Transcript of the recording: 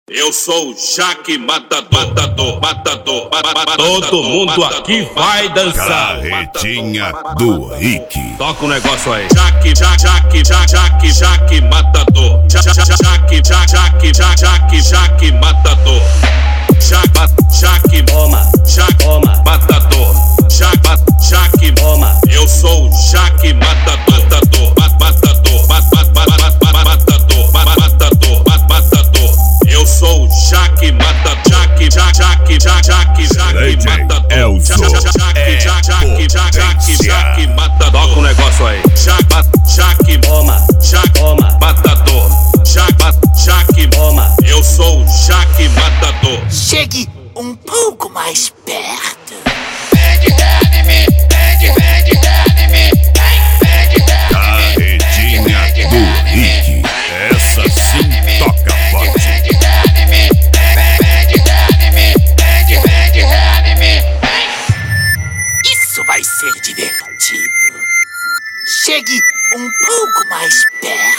Eu sou o Jaque Matador. Todo mundo aqui vai dançar. Carretinha do Rick. Toca um negócio aí. Jaque Matador. Jaque Matador. Jaque Matador. Jaque Eu sou o Jaque Matador. Eu sou o Jaque Matador. Jaque Matador. Toca um negócio aí. Jaque Matador. Jaque Eu sou o Jaque Matador. Chegue um pouco mais perto. Carretinha do Rick. Essa sim toca forte. Isso vai ser divertido. Chegue um pouco mais perto.